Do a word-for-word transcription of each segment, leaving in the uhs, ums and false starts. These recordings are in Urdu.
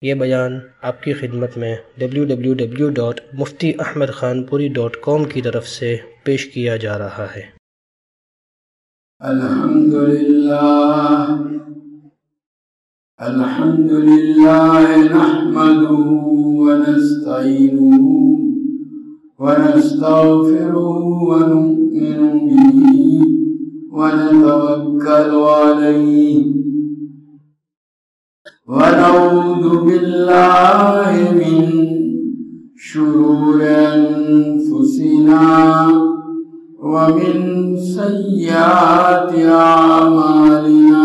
یہ بیان آپ کی خدمت میں W W W dot Mufti Ahmad Khanpuri dot کام کی طرف سے پیش کیا جا رہا ہے۔ الحمد للہ الحمد للہ نحمده ونستعینه ونستغفره ونؤمن به ونتوکل علیہ ونعوذ باللہ من شرور انفسنا ومن سیئات اعمالنا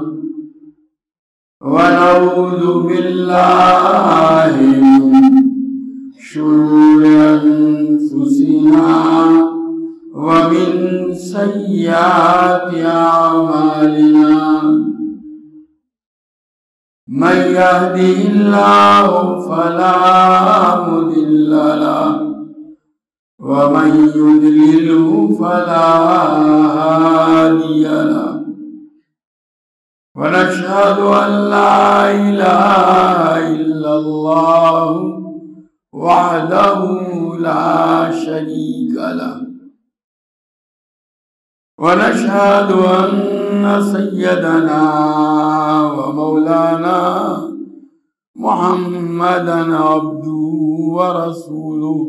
ونعوذ باللہ من شرور انفسنا ومن سیئات اعمالنا من يهده الله فلا مضل له ومن يضلله فلا هادي له ونشهد أن لا إله إلا الله وحده لا شريك له ونشهد أن سيدنا ومولانا محمدا عبده ورسوله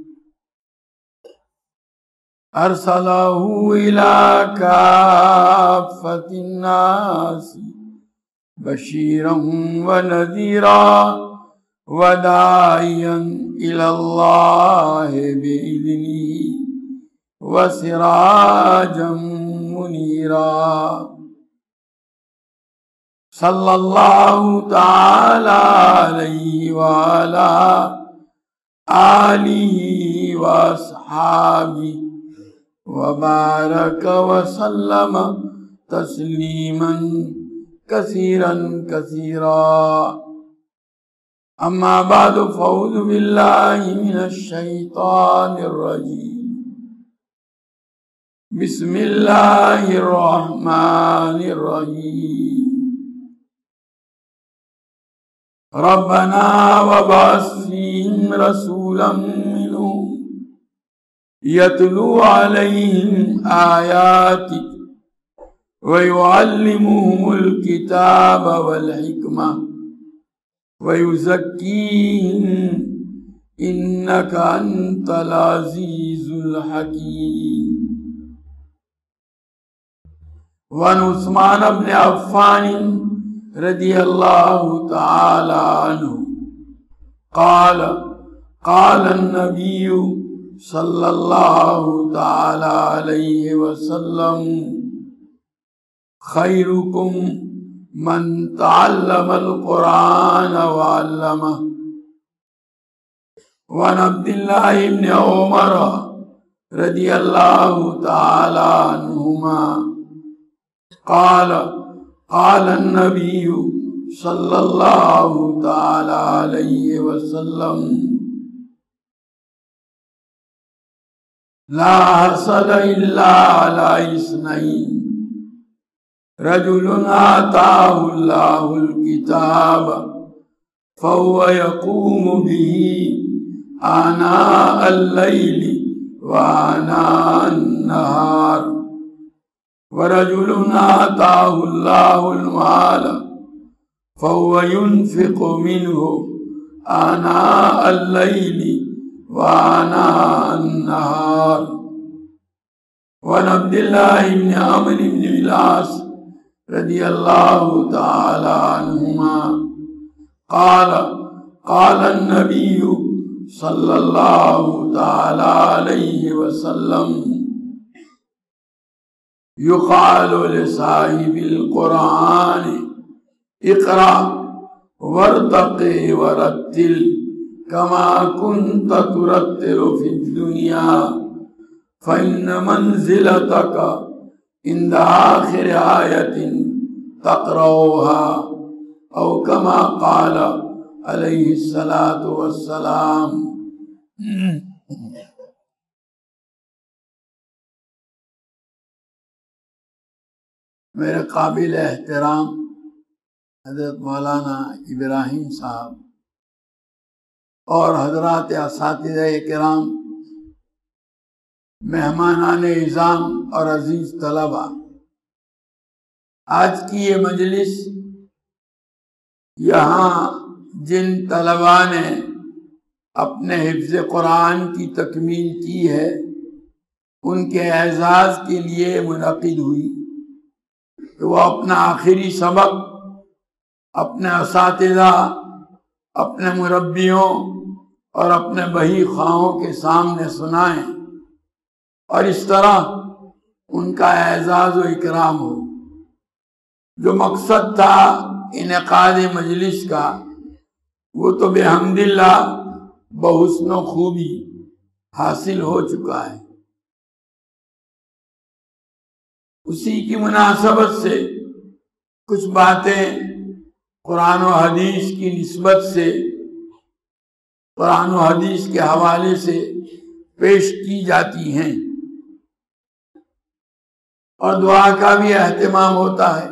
أرسله إلى كافة الناس بشيرا ونذيرا وداعيا إلى الله بإذنه وسراجا منيرا صلى الله تعالى عليه وعلى آله وأصحابه وبارك وسلم تسليما كثيرا كثيرا أما بعد فأعوذ بالله من الشيطان الرجيم بسم الله الرحمن الرحيم ربنا وابعث فيهم رسولا منهم يتلو عليهم آياتك ويعلمهم الكتاب والحكمة ويزكيهم إنك أنت العزيز الحكيم وعن عثمان بن عفان رضي الله تعالى عنه قال قال النبي صلى الله تعالى عليه وسلم خيركم من تعلم القرآن وعلمه وعن عبد الله بن عمر رضي الله تعالى عنهما قال قال النبي صلى الله تعالى عليه وسلم لا حسد إلا على اثنين رجل آتاه الله الكتاب فهو يقوم به آناء الليل وآناء النهار ورجل آتاه الله المال فهو ينفق منه آناء الليل وآناء النهار وعن عبد الله بن عمرو بن العاص رضي الله تعالى عنهما قال قال النبي صلى الله تعالى عليه وسلم يقال لصاحب القرآن اقرأ وارتقي ورتل كما كنت ترتل في الدنيا فإن منزلتك عند آخر آية تقرأها أو كما قال عليه الصلاة والسلام میرے قابل احترام حضرت مولانا ابراہیم صاحب اور حضرات اساتذہ کرام، مہمانان اعظام اور عزیز طلبہ، آج کی یہ مجلس یہاں جن طلباء نے اپنے حفظ قرآن کی تکمیل کی ہے ان کے اعزاز کے لیے منعقد ہوئی کہ وہ اپنا آخری سبق اپنے اساتذہ، اپنے مربیوں اور اپنے بہی خواہوں کے سامنے سنائیں اور اس طرح ان کا اعزاز و اکرام ہو۔ جو مقصد تھا انعقاد مجلس کا وہ تو بحمد اللہ بحسن و خوبی حاصل ہو چکا ہے۔ اسی کی مناسبت سے کچھ باتیں قرآن و حدیث کی نسبت سے، قرآن و حدیث کے حوالے سے پیش کی جاتی ہیں اور دعا کا بھی اہتمام ہوتا ہے۔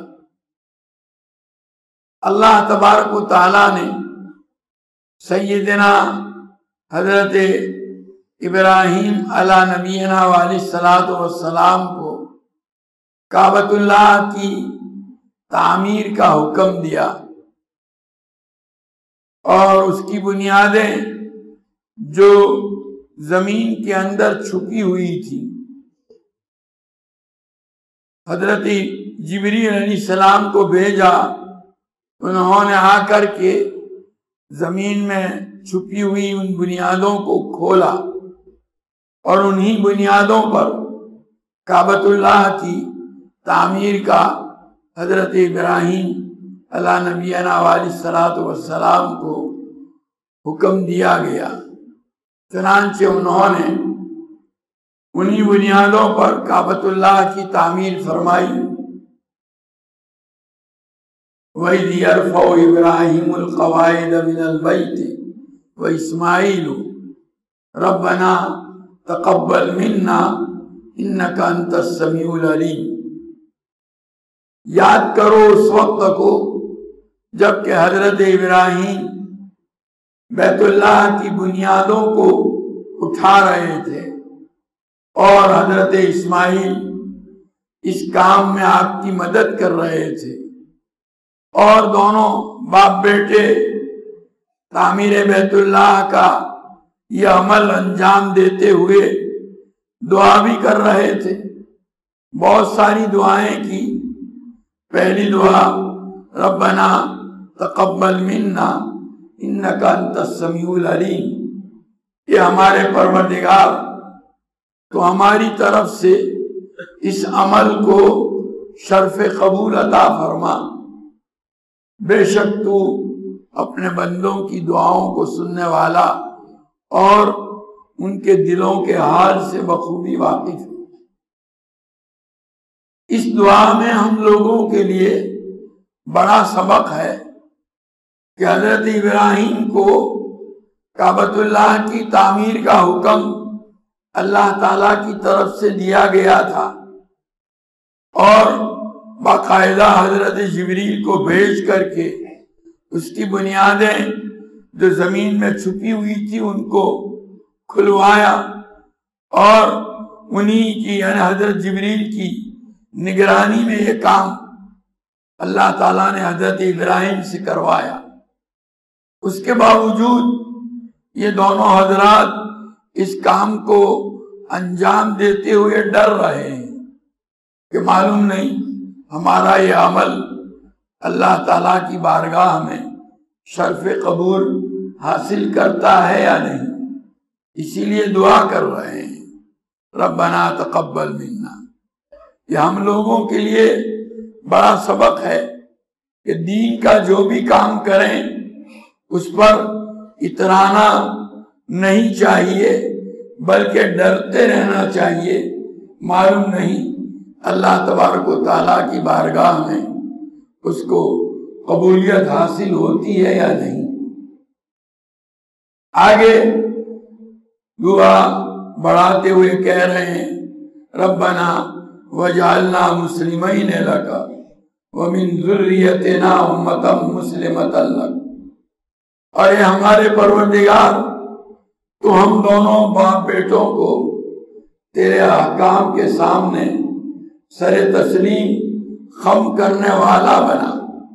اللہ تبارک و تعالیٰ نے سیدنا حضرت ابراہیم علی نبینا علیہ الصلاۃ والسلام کو کعبۃ اللہ کی تعمیر کا حکم دیا اور اس کی بنیادیں جو زمین کے اندر چھپی ہوئی تھی، حضرت جبریل علیہ السلام کو بھیجا، انہوں نے آ کر کے زمین میں چھپی ہوئی ان بنیادوں کو کھولا اور انہی بنیادوں پر کعبۃ اللہ کی تعمیر کا حضرت ابراہیم علی نبینا علیہ الصلاۃ والسلام کو حکم دیا گیا۔ چنانچہ انہوں نے انہی بنیادوں پر کعبۃ اللہ کی تعمیر فرمائی۔ وَإِذْ يَرْفَعُ إِبْرَاهِيمُ الْقَوَاعِدَ مِنَ الْبَيْتِ وَإِسْمَاعِيلُ رَبَّنَا تَقَبَّلْ مِنَّا إِنَّكَ أَنْتَ السَّمِيعُ الْعَلِيمُ۔ یاد کرو اس وقت کو جب کہ حضرت ابراہیم بیت اللہ کی بنیادوں کو اٹھا رہے تھے اور حضرت اسماعیل اس کام میں آپ کی مدد کر رہے تھے، اور دونوں باپ بیٹے تعمیر بیت اللہ کا یہ عمل انجام دیتے ہوئے دعا بھی کر رہے تھے۔ بہت ساری دعائیں کی۔ پہلی دعا ربنا تقبل منا انک انت السمیع العلیم، کہ ہمارے پروردگار تو ہماری طرف سے اس عمل کو شرف قبول عطا فرما، بے شک تو اپنے بندوں کی دعاؤں کو سننے والا اور ان کے دلوں کے حال سے بخوبی واقف ہے۔ اس دعا میں ہم لوگوں کے لیے بڑا سبق ہے کہ حضرت ابراہیم کو کعبۃ اللہ کی تعمیر کا حکم اللہ تعالیٰ کی طرف سے دیا گیا تھا اور باقاعدہ حضرت جبریل کو بھیج کر کے اس کی بنیادیں جو زمین میں چھپی ہوئی تھی ان کو کھلوایا، اور انہی کی یعنی حضرت جبریل کی نگرانی میں یہ کام اللہ تعالیٰ نے حضرت ابراہیم سے کروایا۔ اس کے باوجود یہ دونوں حضرات اس کام کو انجام دیتے ہوئے ڈر رہے ہیں کہ معلوم نہیں ہمارا یہ عمل اللہ تعالیٰ کی بارگاہ میں شرف قبول حاصل کرتا ہے یا نہیں، اسی لیے دعا کر رہے ہیں ربنا تقبل منا۔ یہ ہم لوگوں کے لیے بڑا سبق ہے کہ دین کا جو بھی کام کریں اس پر اترانا نہیں چاہیے بلکہ ڈرتے رہنا چاہیے، معلوم نہیں اللہ تبارک و تعالیٰ کی بارگاہ میں اس کو قبولیت حاصل ہوتی ہے یا نہیں۔ آگے دعا بڑھاتے ہوئے کہہ رہے ہیں ربنا وجعلنا مسلمین لک وَمِن ذُرِّيَّتِنَا أُمَّةً مُسْلِمَةً لَكَ، اور اے ہمارے پروردگار تو ہم دونوں باپ بیٹوں کو تیرے احکام کے سامنے سر تسلیم خم کرنے والا بنا۔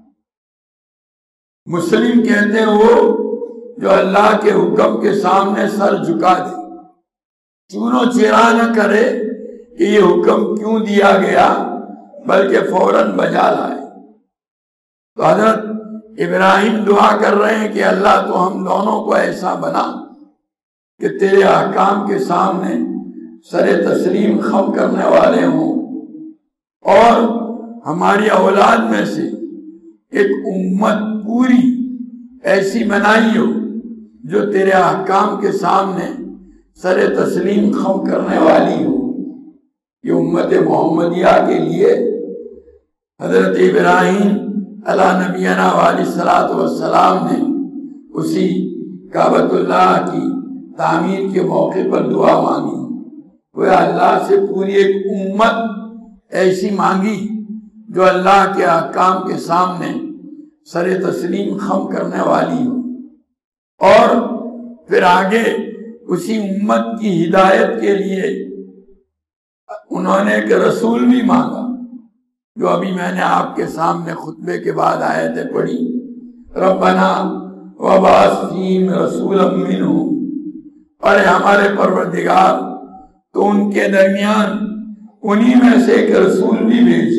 مسلم کہتے ہیں وہ جو اللہ کے حکم کے سامنے سر جھکا دے، چونو چرا نہ کرے کہ یہ حکم کیوں دیا گیا، بلکہ فوراً بجا لائے۔ تو حضرت ابراہیم دعا کر رہے ہیں کہ اللہ تو ہم دونوں کو ایسا بنا کہ تیرے احکام کے سامنے سر تسلیم خم کرنے والے ہوں، اور ہماری اولاد میں سے ایک امت پوری ایسی بنائی ہو جو تیرے احکام کے سامنے سر تسلیم خم کرنے والی ہو۔ یہ امت محمدیہ کے لیے حضرت ابراہیم علیہ نبینا علیہ الصلوۃ والسلام نے اسی کعبۃ اللہ کی تعمیر کے موقع پر دعا مانگی، وہ اللہ سے پوری ایک امت ایسی مانگی جو اللہ کے احکام کے سامنے سر تسلیم خم کرنے والی ہو، اور پھر آگے اسی امت کی ہدایت کے لیے انہوں نے ایک رسول بھی مانگا، جو ابھی میں نے آپ کے سامنے خطبے کے بعد آیتیں پڑھی، ربنا وبعث فیہم رسولا منہم، اور ہمارے پروردگار تو ان کے درمیان انہی میں سے ایک رسول بھی بھیجی،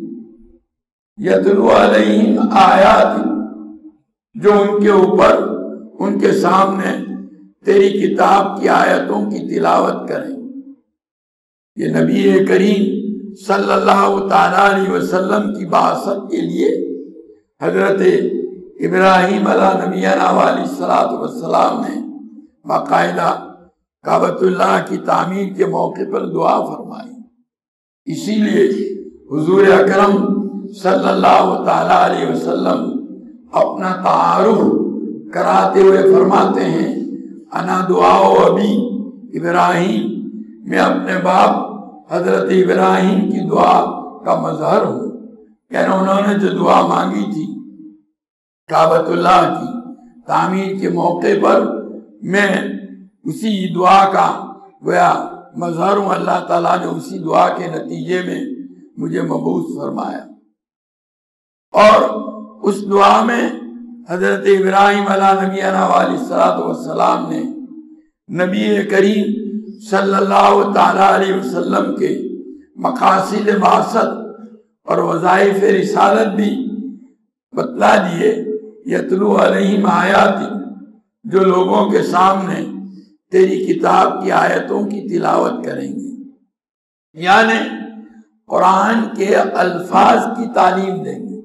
یتلو علیہم آیات، جو ان کے اوپر ان کے سامنے تیری کتاب کی آیتوں کی تلاوت کریں۔ یہ نبی کریم صلی اللہ تعالی علیہ وسلم کی بعثت کے لیے حضرت ابراہیم علیہ نبینا علیہ الصلوۃ والسلام نے باقاعدہ کعبۃ اللہ کی تعمیر کے موقع پر دعا فرمائی۔ اسی لیے حضور اکرم صلی اللہ تعالی علیہ وسلم اپنا تعارف کراتے ہوئے فرماتے ہیں، انا دعاء ابی ابراہیم، میں اپنے باپ حضرت ابراہیم کی دعا کا مظہر ہوں، یعنی انہوں نے جو دعا مانگی تھی کعبۃ اللہ کی تعمیر کے موقع پر، میں اسی دعا کا گویا مظہر ہوں، اللہ تعالیٰ نے اسی دعا کے نتیجے میں مجھے مبعوث فرمایا۔ اور اس دعا میں حضرت ابراہیم علیہ نبینا علیہ الصلوۃ والسلام نے نبی کریم صلی اللہ تعالی علیہ وسلم کے مقاصد بعثت اور وظائف رسالت بھی بتلا دیے، یتلو علیہم آیات، جو لوگوں کے سامنے تیری کتاب کی آیتوں کی تلاوت کریں گے، یعنی قرآن کے الفاظ کی تعلیم دیں گے۔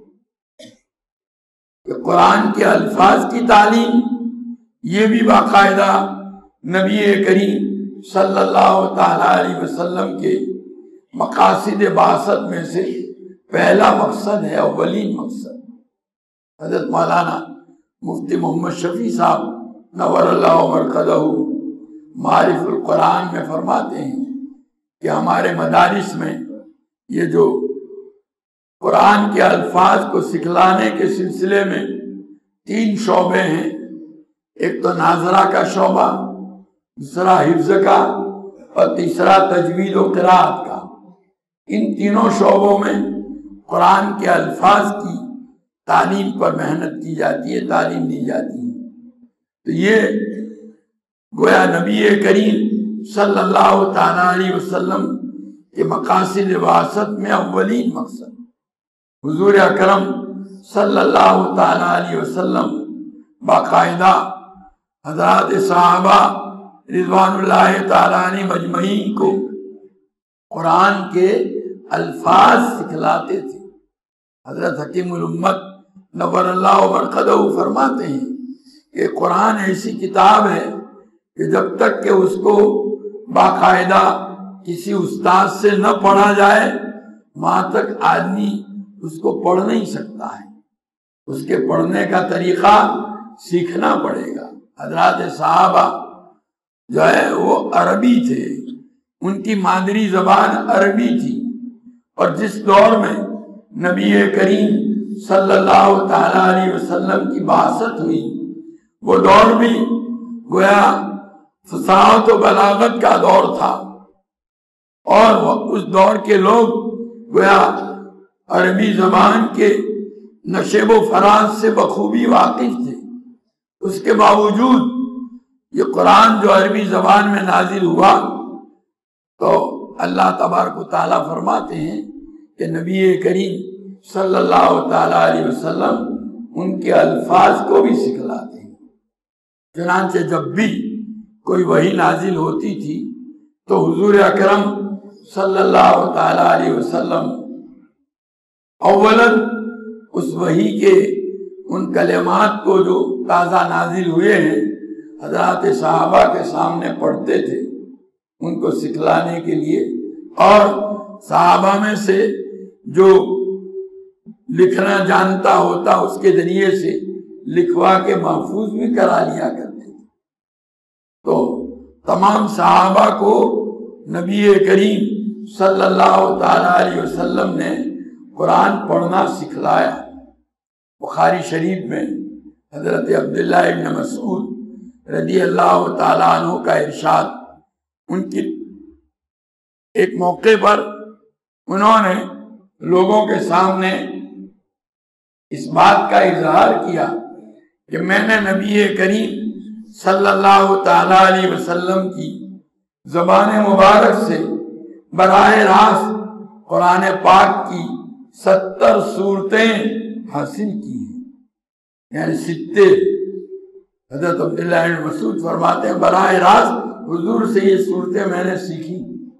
کہ قرآن کے الفاظ کی تعلیم، یہ بھی باقاعدہ نبی کریم صلی اللہ تعالی علیہ وسلم کے مقاصد بعثت میں سے پہلا مقصد ہے، اولین مقصد۔ حضرت مولانا مفتی محمد شفیع صاحب نور اللہ مرقدہ معارف القرآن میں فرماتے ہیں کہ ہمارے مدارس میں یہ جو قرآن کے الفاظ کو سکھلانے کے سلسلے میں تین شعبے ہیں، ایک تو ناظرہ کا شعبہ، دوسرا حفظ کا، اور تیسرا تجوید و قراءت کا۔ ان تینوں شعبوں میں قرآن کے الفاظ کی تعلیم پر محنت کی جاتی ہے، تعلیم دی جاتی ہے۔ تو یہ گویا نبی کریم صلی اللہ تعالی علیہ وسلم کے مقاصد بعثت میں اولین مقصد، حضور اکرم صلی اللہ تعالی علیہ وسلم باقاعدہ حضرات صحابہ رضوان اللہ تعالی عنہ مجمعین کو قرآن کے الفاظ سکھلاتے تھے۔ حضرت حکیم الامت نور اللہ مرقدہ فرماتے ہیں کہ قرآن ایسی کتاب ہے کہ جب تک کہ اس کو باقاعدہ کسی استاد سے نہ پڑھا جائے، وہاں تک آدمی اس کو پڑھ نہیں سکتا ہے، اس کے پڑھنے کا طریقہ سیکھنا پڑے گا۔ حضرات صحابہ جو ہے وہ عربی تھے، ان کی مادری زبان عربی تھی، اور جس دور میں نبی کریم صلی اللہ تعالی علیہ وسلم کی بعثت ہوئی، وہ دور بھی گویا فصاحت و بلاغت کا دور تھا، اور اس دور کے لوگ گویا عربی زبان کے نشیب و فراز سے بخوبی واقف تھے۔ اس کے باوجود یہ قرآن جو عربی زبان میں نازل ہوا تو اللہ تبارک و تعالیٰ فرماتے ہیں کہ نبی کریم صلی اللہ تعالی علیہ وسلم ان کے الفاظ کو بھی سکھلاتے ہیں۔ چنانچہ جب بھی کوئی وحی نازل ہوتی تھی تو حضور اکرم صلی اللہ تعالی علیہ وسلم اولاً اس وحی کے ان کلمات کو جو تازہ نازل ہوئے ہیں حضرات صحابہ کے سامنے پڑھتے تھے ان کو سکھلانے کے لیے، اور صحابہ میں سے جو لکھنا جانتا ہوتا اس کے ذریعے سے لکھوا کے محفوظ بھی کرا لیا کرتے تھے۔ تو تمام صحابہ کو نبی کریم صلی اللہ تعالی علیہ وسلم نے قرآن پڑھنا سکھلایا۔ بخاری شریف میں حضرت عبداللہ ابن مسعود رضی اللہ تعالیٰ عنہ کا ارشاد، ان کی ایک موقع پر انہوں نے لوگوں کے سامنے اس بات کا اظہار کیا کہ میں نے نبی کریم صلی اللہ تعالی علیہ وسلم کی زبان مبارک سے براہ راست قرآن پاک کی ستر صورتیں حاصل کی ہیں، یعنی ستے۔ حضرت عبداللہ بن مسعود فرماتے ہیں براہ راست حضور سے یہ صورتیں میں نے سیکھی۔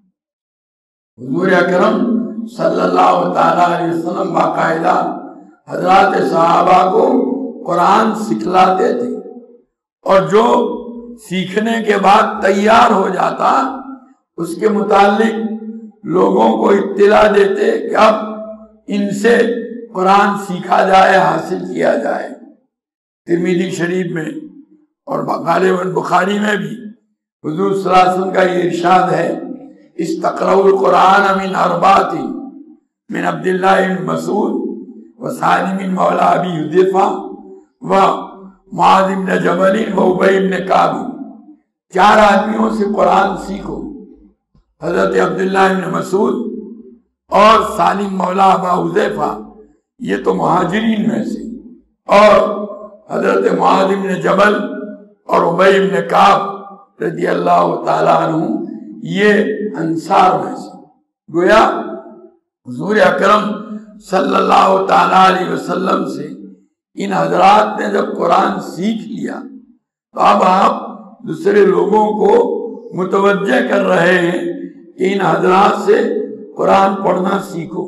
حضور اکرم صلی اللہ تعالی علیہ وسلم باقاعدہ حضرات صحابہ کو قرآن سکھلاتے تھے، اور جو سیکھنے کے بعد تیار ہو جاتا اس کے متعلق لوگوں کو اطلاع دیتے کہ اب ان سے قرآن سیکھا جائے، حاصل کیا جائے۔ ترمذی شریف میں اور غالباً بخاری میں بھی حضور صلی اللہ علیہ وسلم کا یہ ارشاد ہے، استقرؤوا القرآن من اربعۃ من عبداللہ بن مسعود و سالم بن مولا ابی حذیفہ و معاذ بن جبل و ابی بن کعب۔ چار آدمیوں سے قرآن سیکھو، حضرت عبداللہ بن مسعود اور سالم مولا ابا حذیفہ، یہ تو مہاجرین میں سے، اور حضرت معاذ بن جبل اور ابی بن کعب رضی اللہ تعالیٰ عنہ، یہ انصار میں سے۔ گویا حضور اکرم صلی اللہ تعالی علیہ وسلم سے ان حضرات نے جب قرآن سیکھ لیا تو اب آپ دوسرے لوگوں کو متوجہ کر رہے ہیں کہ ان حضرات سے قرآن پڑھنا سیکھو۔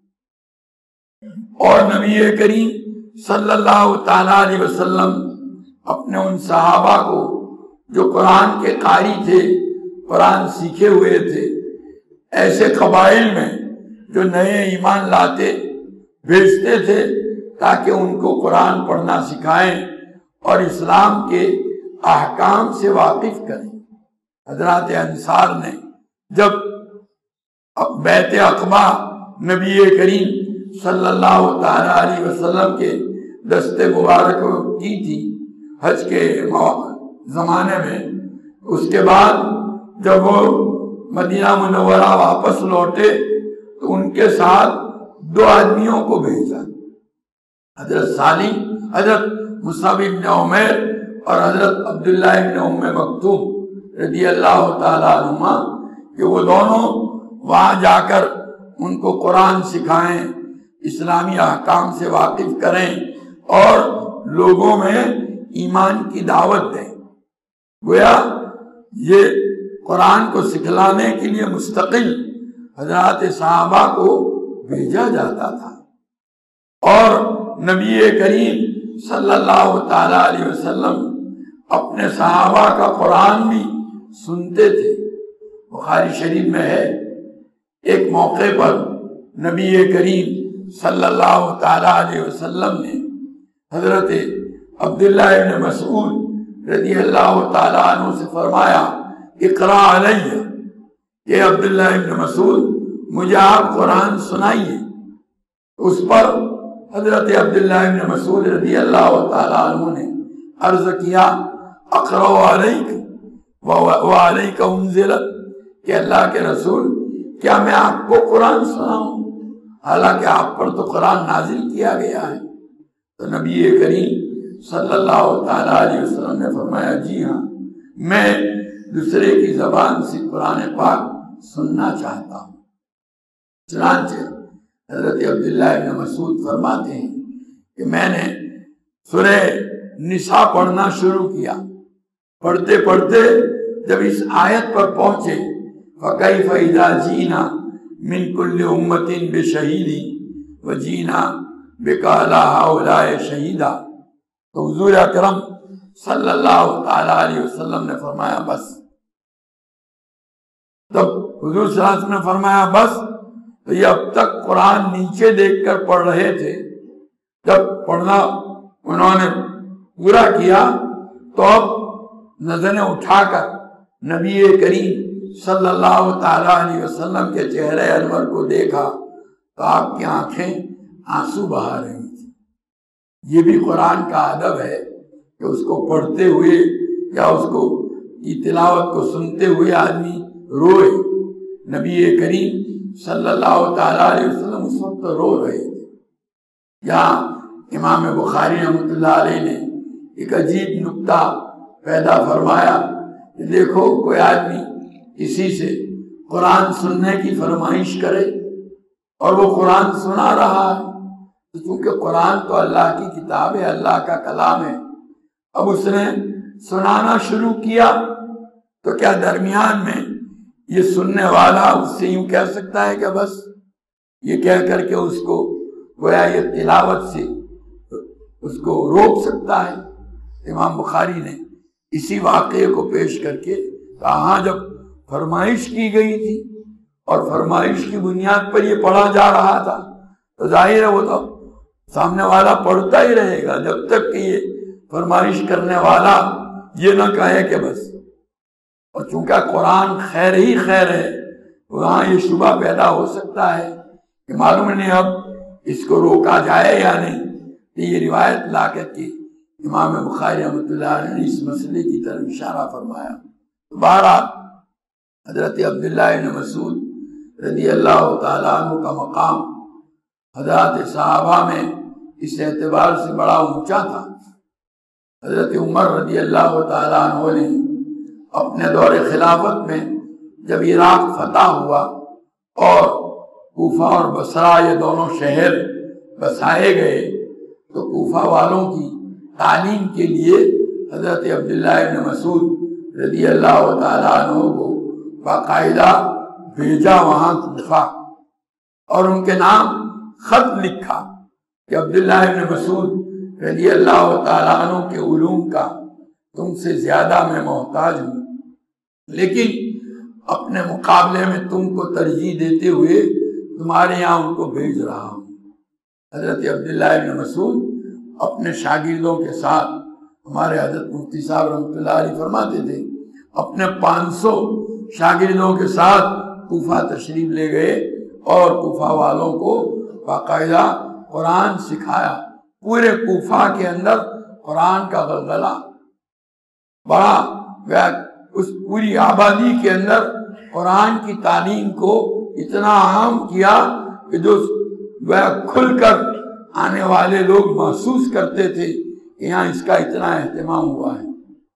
اور نبی کریم صلی اللہ تعالی علیہ وسلم اپنے ان صحابہ کو جو قرآن کے قاری تھے، قرآن سیکھے ہوئے تھے، ایسے قبائل میں جو نئے ایمان لاتے بھیجتے تھے تاکہ ان کو قرآن پڑھنا سکھائیں اور اسلام کے احکام سے واقف کریں۔ حضرات انصار نے جب بیعت عقبہ نبی کریم صلی اللہ تعالی علیہ وسلم کے دست مبارک کی تھی حج کے زمانے میں، اس کے بعد جب وہ مدینہ منورہ واپس لوٹے تو ان کے ساتھ دو آدمیوں کو بھیجا، حضرت سالم، حضرت مصعب بن عمیر اور حضرت عبداللہ بن ام مکتوم رضی اللہ تعالیٰ عنہما، کہ وہ دونوں وہاں جا کر ان کو قرآن سکھائیں، اسلامی احکام سے واقف کریں اور لوگوں میں ایمان کی دعوت دیں۔ گویا یہ قرآن کو سکھلانے کے لیے مستقل حضرات صحابہ کو بھیجا جاتا تھا، اور نبی کریم صلی اللہ تعالی علیہ وسلم اپنے صحابہ کا قرآن بھی سنتے تھے۔ بخاری شریف میں ہے، ایک موقع پر نبی کریم صلی اللہ تعالی علیہ وسلم نے حضرت عبداللہ بن مسعود رضی اللہ تعالیٰ عنہ سے فرمایا، اقرا علیہ، کہ عبداللہ بن مسعود مجھے آپ قرآن سنائیے۔ اس پر حضرت عبداللہ ابن مسعود رضی اللہ تعالیٰ عنہ نے عرض کیا اقرأ علیک وعلیک انزلت، کہ اللہ کے رسول کیا میں آپ کو قرآن سناؤں حالانکہ آپ پر تو قرآن نازل کیا گیا ہے؟ تو نبی کریم صلی اللہ تعالیٰ علیہ وسلم نے فرمایا جی ہاں، میں دوسرے کی زبان سے قرآن پاک سننا چاہتا ہوں۔ چنانچہ حضرت عبداللہ ابن مسعود فرماتے ہیں کہ میں نے سورہ نساء پڑھنا شروع کیا، پڑھتے پڑھتے جب اس آیت پر پہنچے فَكَيْفَ إِذَا جِئْنَا مِنْ كُلِّ أُمَّةٍ بِشَهِيدٍ وَجِئْنَا بِكَ عَلَىٰ هَؤُلَاءِ شَهِيدًا، تو حضور اکرم صلی اللہ تعالیٰ علیہ وسلم نے فرمایا بس۔ جب حضور صلی اللہ علیہ وسلم نے فرمایا بس، تو یہ اب تک قرآن نیچے دیکھ کر پڑھ رہے تھے، جب پڑھنا انہوں نے پورا کیا تو اب نظریں اٹھا کر نبی کریم صلی اللہ تعالیٰ علیہ وسلم کے چہرے انور کو دیکھا تو آپ کی آنکھیں آنسو بہا رہی تھی۔ یہ بھی قرآن کا ادب ہے کہ اس کو پڑھتے ہوئے یا اس کو کی تلاوت کو سنتے ہوئے آدمی روئے۔ نبی کریم صلی اللہ تعالیٰ علیہ وسلم اس وقت رو رہے تھے۔ یہاں امام بخاری رحمۃ اللہ علیہ نے ایک عجیب نکتہ پیدا فرمایا کہ دیکھو کوئی آدمی کسی سے قرآن سننے کی فرمائش کرے اور وہ قرآن سنا رہا ہے، تو چونکہ قرآن تو اللہ کی کتاب ہے، اللہ کا کلام ہے، اب اس نے سنانا شروع کیا تو کیا درمیان میں یہ سننے والا اس سے یوں کہہ سکتا ہے کہ بس، یہ کہہ کر کے اس کو گویا یہ تلاوت سے اس کو روک سکتا ہے؟ امام بخاری نے اسی واقعے کو پیش کر کے کہا ہاں جب فرمائش کی گئی تھی اور فرمائش کی بنیاد پر یہ پڑھا جا رہا تھا تو ظاہر ہے وہ تو سامنے والا پڑھتا ہی رہے گا جب تک کہ یہ فرمائش کرنے والا یہ نہ کہے کہ بس۔ اور چونکہ قرآن خیر ہی خیر ہے، وہاں یہ شبہ پیدا ہو سکتا ہے کہ معلوم نہیں اب اس کو روکا جائے یا نہیں، تو یہ روایت لا کر کے امام بخاری رحمۃ اللہ علیہ نے اس مسئلے کی طرف اشارہ فرمایا۔ بہرحال حضرت عبداللہ بن مسعود رضی اللہ تعالیٰ عنہ کا مقام حضرات صحابہ میں اس اعتبار سے بڑا اونچا تھا۔ حضرت عمر رضی اللہ تعالیٰ عنہ نے اپنے دور خلافت میں جب عراق فتح ہوا اور کوفہ اور بصرہ یہ دونوں شہر بسائے گئے تو کوفہ والوں کی تعلیم کے لیے حضرت عبداللہ بن مسعود رضی اللہ تعالیٰ عنہ کو باقاعدہ بھیجا وہاں کوفہ اور ان کے نام خط لکھا کہ عبداللہ بن مسعود رضی اللہ تعالیٰ عنہ کے علوم کا تم سے زیادہ میں محتاج ہوں، لیکن اپنے مقابلے میں تم کو ترجیح دیتے ہوئے تمہارے یہاں ان کو بھیج رہا ہوں۔ حضرت عبداللہ بن مسعود اپنے شاگردوں کے ساتھ، ہمارے حضرت مفتی صاحب رحمۃ اللہ علیہ فرماتے تھے، اپنے پانچ سو شاگردوں کے ساتھ کوفہ تشریف لے گئے اور کوفہ والوں کو باقاعدہ قرآن سکھایا۔ پورے کوفہ کے اندر قرآن کا غلغلہ بڑا، اس پوری آبادی کے اندر قرآن کی تعلیم کو اتنا عام کیا کہ جو کھل کر آنے والے لوگ محسوس کرتے تھے کہ یہاں اس کا اتنا اہتمام ہوا ہے۔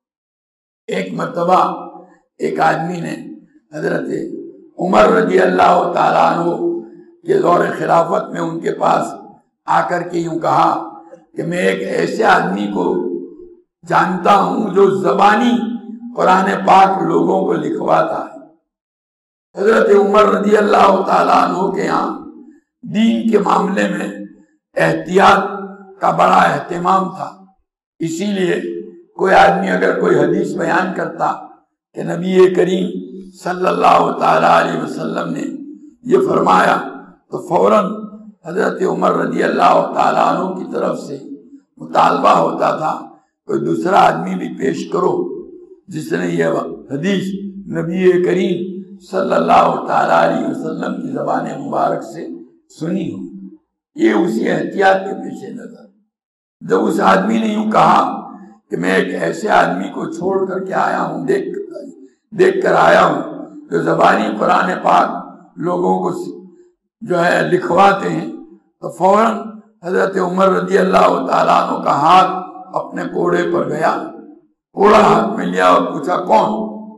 ایک مرتبہ ایک آدمی نے حضرت عمر رضی اللہ تعالیٰ عنہ کے دور خلافت میں ان کے پاس آ کر کے یوں کہا کہ میں ایک ایسے آدمی کو جانتا ہوں جو زبانی قرآن پاک لوگوں کو لکھواتا ہے۔ حضرت عمر رضی اللہ تعالیٰ عنہ کے یہاں دین کے معاملے میں احتیاط کا بڑا اہتمام تھا، اسی لیے کوئی آدمی اگر کوئی حدیث بیان کرتا کہ نبی کریم صلی اللہ تعالیٰ علیہ وسلم نے یہ فرمایا تو فوراً حضرت عمر رضی اللہ تعالیٰ عنہ کی طرف سے مطالبہ ہوتا تھا کوئی دوسرا آدمی بھی پیش کرو جس نے یہ حدیث نبی کریم صلی اللہ تعالیٰ علیہ وسلم کی زبان مبارک سے سنی ہو۔ یہ اسی احتیاط کے پیش نظر جب اس آدمی نے یوں کہا کہ میں ایک ایسے آدمی کو چھوڑ کر کے آیا ہوں، دیکھ دیکھ کر آیا ہوں جو زبانی قرآن پاک لوگوں کو جو ہے لکھواتے ہیں، تو فوراً حضرت عمر رضی اللہ تعالیٰ عنہ کا ہاتھ اپنے کوڑے پر گیا، کوڑا ہاتھ میں لیا اور پوچھا کون؟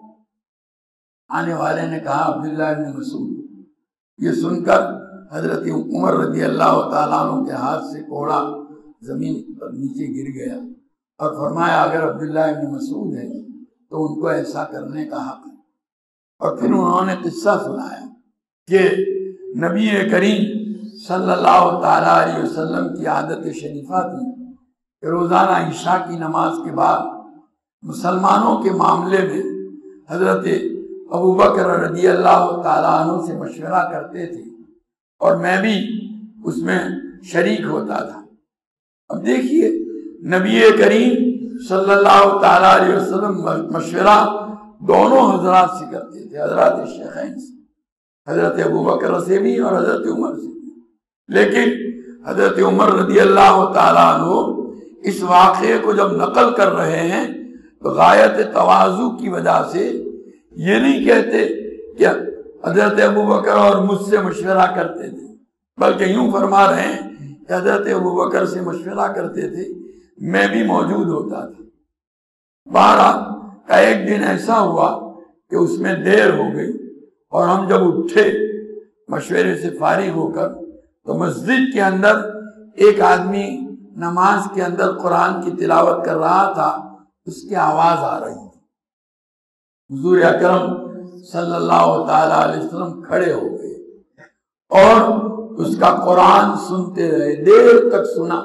آنے والے نے کہا عبداللہ بن مسعود۔ یہ سن کر حضرت عمر رضی اللہ تعالیٰ عنہ کے ہاتھ سے کوڑا زمین پر نیچے گر گیا اور فرمایا اگر عبداللہ بن مسعود ہے تو ان کو ایسا کرنے کا حق ہے۔ اور پھر انہوں نے قصہ سنایا کہ نبی کریم صلی اللہ تعالیٰ علیہ وسلم کی عادت شریفہ تھی کہ روزانہ عشاء کی نماز کے بعد مسلمانوں کے معاملے میں حضرت ابو بکر رضی اللہ تعالیٰ عنہ سے مشورہ کرتے تھے اور میں بھی اس میں شریک ہوتا تھا۔ اب دیکھیے نبی کریم صلی اللہ تعالیٰ علیہ وسلم مشورہ دونوں حضرات سے کرتے تھے، حضرات شیخین سے، حضرت ابو بکر سے بھی اور حضرت عمر سے بھی، لیکن حضرت عمر رضی اللہ تعالیٰ عنہ اس واقعے کو جب نقل کر رہے ہیں تو غایت تواضع کی وجہ سے یہ نہیں کہتے کہ حضرت ابو بکر اور مجھ سے مشورہ کرتے تھے، بلکہ یوں فرما رہے ہیں کہ حضرت ابو بکر سے مشورہ کرتے تھے، میں بھی موجود ہوتا تھا۔ بارہ کا ایک دن ایسا ہوا کہ اس میں دیر ہو گئی اور ہم جب اٹھے مشورے سے فارغ ہو کر تو مسجد کے اندر ایک آدمی نماز کے اندر قرآن کی تلاوت کر رہا تھا، اس کی آواز آ رہی تھی۔ حضور اکرم صلی اللہ تعالی علیہ وسلم کھڑے ہو گئے اور اس کا قرآن سنتے رہے، دیر تک سنا۔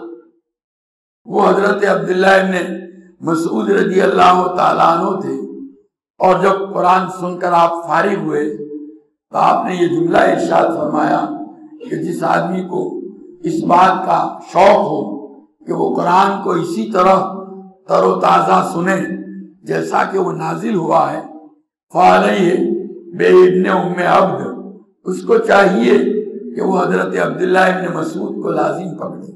وہ حضرت عبداللہ ابن مسعود رضی اللہ تعالیٰ عنہ تھے، اور جب قرآن سن کر آپ فارغ ہوئے تو آپ نے یہ جملہ ارشاد فرمایا کہ جس آدمی کو اس بات کا شوق ہو کہ وہ قرآن کو اسی طرح تر و تازہ سنے جیسا کہ وہ نازل ہوا ہے، فعلیہ بے ابن ام عبد، اس کو چاہیے کہ وہ حضرت عبداللہ ابن مسعود کو لازم پکڑے۔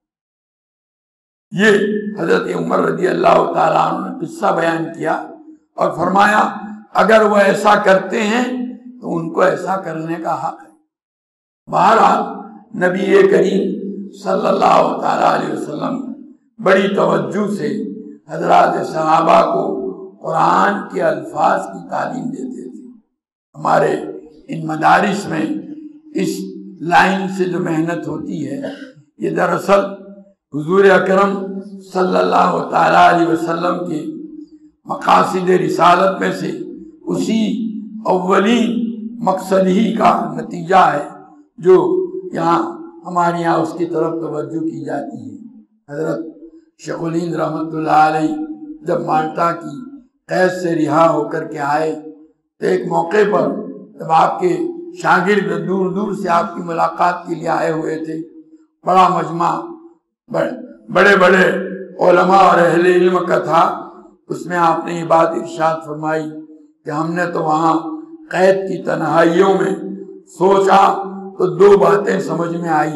یہ حضرت عمر رضی اللہ تعالیٰ عنہ نے قصہ بیان کیا اور فرمایا اگر وہ ایسا کرتے ہیں تو ان کو ایسا کرنے کا حق ہے۔ بہرحال نبی کریم صلی اللہ تعالیٰ علیہ وسلم بڑی توجہ سے حضرات صحابہ کو قرآن کے الفاظ کی تعلیم دیتے تھے۔ ہمارے ان مدارس میں اس لائن سے جو محنت ہوتی ہے، یہ دراصل حضور اکرم صلی اللہ تعالیٰ علیہ وسلم کے مقاصد رسالت میں سے اسی اولین مقصد ہی کا نتیجہ ہے جو یہاں ہمارے یہاں اس کی طرف توجہ کی جاتی ہے۔ حضرت شیخ الہند رحمۃ اللہ علیہ جب مالٹا کی قید سے رہا ہو کر کے آئے تو ایک موقع پر جب آپ کے شاگرد دور دور سے آپ کی ملاقات کے لیے آئے ہوئے تھے، بڑا مجمع بڑے بڑے علماء اور اہل علم کا تھا، اس میں آپ نے یہ بات ارشاد فرمائی کہ ہم نے تو وہاں قید کی تنہائیوں میں سوچا تو دو باتیں سمجھ میں آئی۔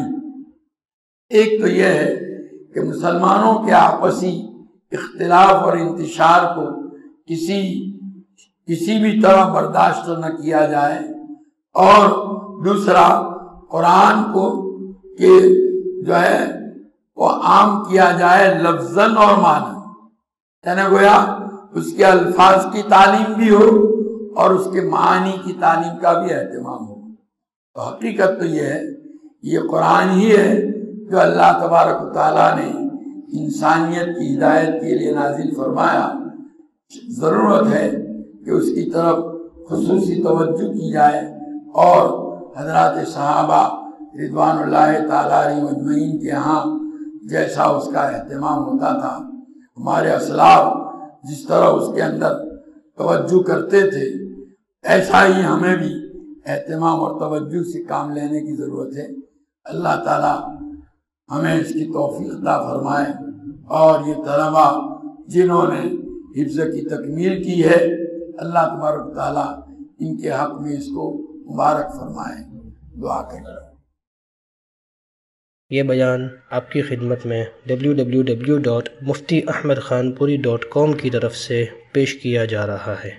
ایک تو یہ ہے کہ مسلمانوں کے آپسی اختلاف اور انتشار کو کسی کسی بھی طرح برداشت نہ کیا جائے، اور دوسرا قرآن کو کہ جو ہے وہ عام کیا جائے لفظاً اور معنی، یعنی گویا اس کے الفاظ کی تعلیم بھی ہو اور اس کے معنی کی تعلیم کا بھی اہتمام ہو۔ تو حقیقت تو یہ ہے یہ قرآن ہی ہے جو اللہ تبارک و تعالیٰ نے انسانیت کی ہدایت کے لیے نازل فرمایا۔ ضرورت ہے کہ اس کی طرف خصوصی توجہ کی جائے، اور حضرات صحابہ رضوان اللہ تعالیٰ علیہ مجمعین کے ہاں جیسا اس کا اہتمام ہوتا تھا، ہمارے اسلاف جس طرح اس کے اندر توجہ کرتے تھے، ایسا ہی ہمیں بھی اہتمام اور توجہ سے کام لینے کی ضرورت ہے۔ اللہ تعالیٰ ہمیں اس کی توفیق عطا فرمائے، اور یہ طلبہ جنہوں نے حفظ کی تکمیل کی ہے، اللہ تبارک تعالیٰ ان کے حق میں اس کو مبارک فرمائے۔ دعا کریں۔ یہ بیان آپ کی خدمت میں W W W dot Mufti Ahmad Khanpuri dot کام کی طرف سے پیش کیا جا رہا ہے۔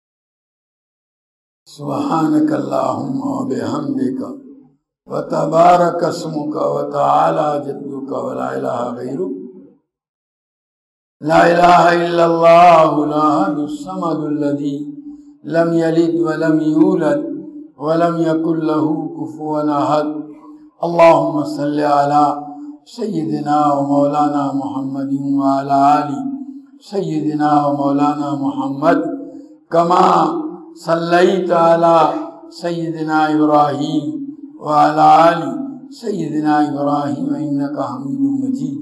سبحانک اللہم و بحمدک و تبارک اسمک و تعالی جدک و لا الہ غیرک لا الہ الا اللہ الاحد الصمد الذی لم یلد ولم یولد ولم یکن له کفوا احد۔ اللہم صلی علی سیدنا و مولانا محمد وعلی آل سیدنا و مولانا محمد کما صلیت علی سیدنا ابراہیم وعلی آل سیدنا ابراہیم انکا حمید مجید۔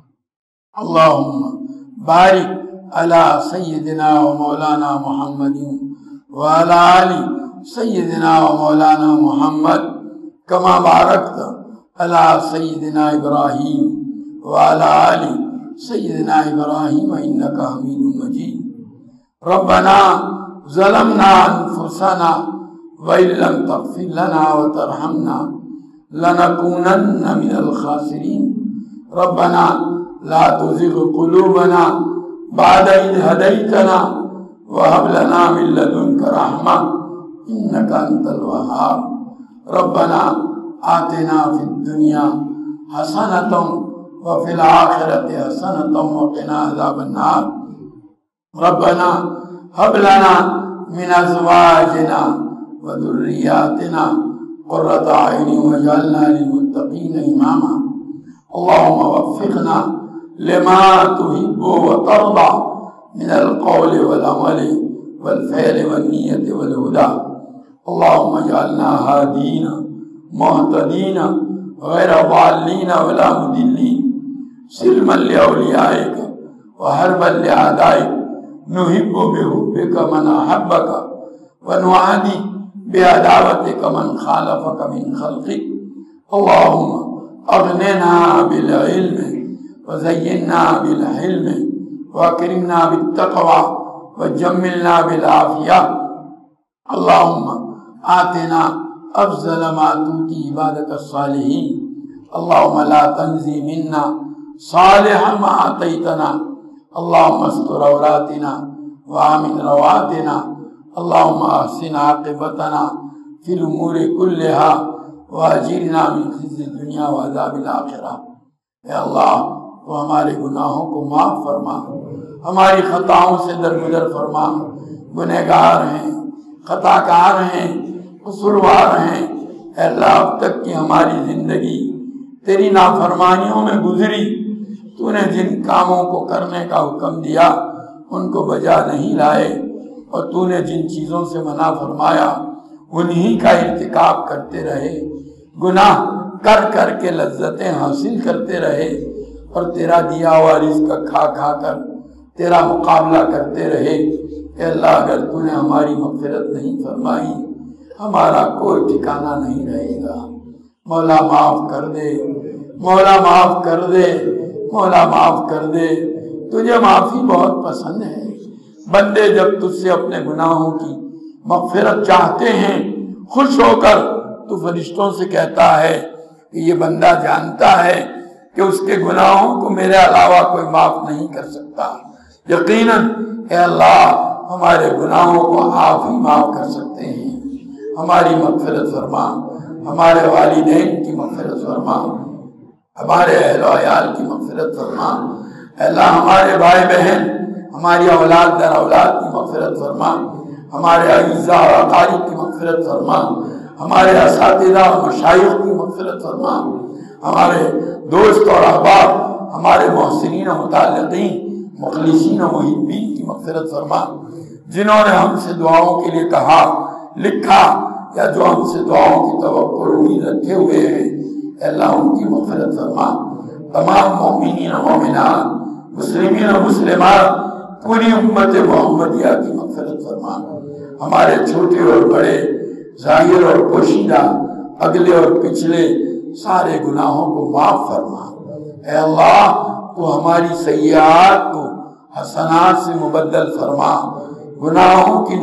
اللہم بارک علی سیدنا و مولانا محمد وعلی آل سیدنا و مولانا محمد کما بارکت علی سیدنا ابراہیم وعلی آل سیدنا ابراہیم انکا حمید مجید۔ ربنا ظلمنا انفسنا وإن لم تغفر لنا وترحمنا لنكونن من الخاسرين۔ ربنا لا تزغ قلوبنا بعد إذ هديتنا وهب لنا من لدنك رحمة إنك أنت الوهاب۔ ربنا آتنا في الدنيا حسنة وفي الآخرة حسنة وقنا عذاب النار۔ ربنا هب لنا من أزواجنا وذرياتنا قرة أعين واجعلنا للمتقين إماما۔ اللهم وفقنا لما تحب وترضى من القول والعمل والفعل والنية والهدى۔ اللهم اجعلنا هادين مهتدين غير ضالين ولا مضلين سلما لأوليائك وحربا لأعدائك نحب بحبك من أحبك ونعادي بعداوتك من خالفك من خلقك۔ اللهم أغننا بالعلم وزينا بالحلم وأكرمنا بالتقوى وجملنا بالعافية۔ اللهم آتنا افضل ما تؤتي عبادك الصالحين۔ اللهم لا تنزي منا صالح ما آتيتنا۔ اللهم استر عوراتنا وآمن رواتنا۔ اللهم احسن عاقبتنا في الامور كلها واجرنا من خزي الدنيا وعذاب الآخرة۔ اے اللہ تو ہمارے گناہوں کو معاف فرما، ہماری خطاؤں سے درگزر فرما۔ گنہگار ہیں، خطا کار ہیں، قصوروار ہیں۔ اے اللہ اب تک کی ہماری زندگی تیری نافرمانیوں میں گزری، تو نے جن کاموں کو کرنے کا حکم دیا ان کو بجا نہیں لائے، اور تو نے جن چیزوں سے منع فرمایا انہی کا ارتکاب کرتے رہے، گناہ کر کر کے لذتیں حاصل کرتے رہے، اور تیرا دیا ہوا رزق کھا کھا کر تیرا مقابلہ کرتے رہے۔ اے اللہ اگر تو نے ہماری مغفرت نہیں فرمائی ہمارا کوئی ٹھکانہ نہیں رہے گا۔ مولا معاف کر دے، مولا معاف کر دے، مولا معاف کر دے۔ تجھے معافی بہت پسند ہے۔ بندے جب تجھ سے اپنے گناہوں کی مغفرت چاہتے ہیں خوش ہو کر، تو فرشتوں سے کہتا ہے کہ یہ بندہ جانتا ہے کہ اس کے گناہوں کو میرے علاوہ کوئی معاف نہیں کر سکتا۔ یقیناً اے اللہ ہمارے گناہوں کو آپ ہی معاف کر سکتے ہیں۔ ہماری مغفرت فرما، ہمارے والدین کی مغفرت فرما، ہمارے اہل و عیال کی مغفرت فرما۔ اے اللہ ہمارے بھائی بہن، ہماری اولاد در اولاد کی مغفرت فرما، ہمارے اعزاء اور اقارب کی مغفرت فرما، ہمارے اساتذہ اور مشائخ کی مغفرت فرما، ہمارے دوست اور احباب، ہمارے محسنین و متعلقین، مخلصین و محبین کی مغفرت فرما۔ جنہوں نے ہم سے دعاؤں کے لیے کہا، لکھا، یا جو ہم سے دعاؤں کی توقع اور امید رکھے ہوئے ہیں، اے اللہ ان کی مغفرت فرما۔ تمام مومنین و مومنات، مسلمین و مسلمات، پوری امت محمدیہ کی مغفرت فرما۔ ہمارے چھوٹے اور بڑے، ظاہر اور پوشیدہ، اگلے اور پچھلے سارے گناہوں کو معاف فرما۔ اے اللہ تو ہماری سیئات کو حسنات سے مبدل فرما، گناہوں کی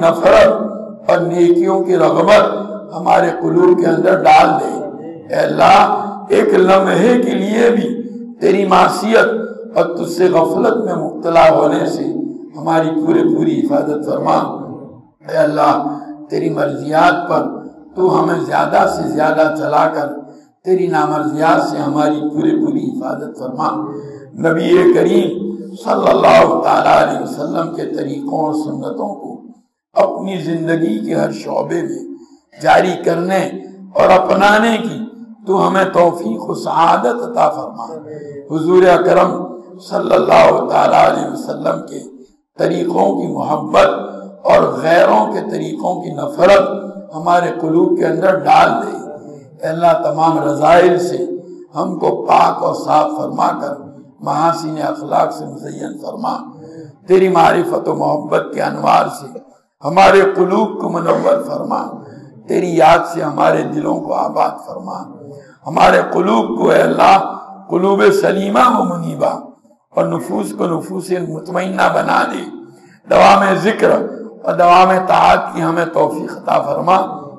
نفرت اور نیکیوں کی رغبت ہمارے قلوب کے اندر ڈال دے۔ اے اللہ ایک لمحے کے لیے بھی تیری معصیت اور تجھ سے غفلت میں مبتلا ہونے سے ہماری پورے پوری حفاظت فرما۔ اے اللہ تیری مرضیات پر تو ہمیں زیادہ سے زیادہ چلا کر تیری نامرضیات سے ہماری پورے پوری حفاظت فرما۔ نبی کریم صلی اللہ تعالیٰ علیہ وسلم کے طریقوں اور سنتوں کو اپنی زندگی کے ہر شعبے میں جاری کرنے اور اپنانے کی تو ہمیں توفیق و سعادت عطا فرما۔ حضور اکرم صلی اللہ تعالیٰ علیہ وسلم کے طریقوں کی محبت اور غیروں کے طریقوں کی نفرت ہمارے قلوب کے اندر ڈال دے۔ اے اللہ تمام رذائل سے ہم کو پاک اور صاف فرما کر محاسن اخلاق سے مزین فرما۔ تیری معرفت و محبت کے انوار سے ہمارے قلوب کو منور فرما۔ تیری یاد سے ہمارے دلوں کو آباد فرما۔ ہمارے قلوب کو اے اللہ قلوب سلیمہ و منیبہ اور نفوس کو نفوس مطمئنہ بنا دے۔ دوام ذکر اور دوام طاعت کی ہمیں توفیق عطا فرما۔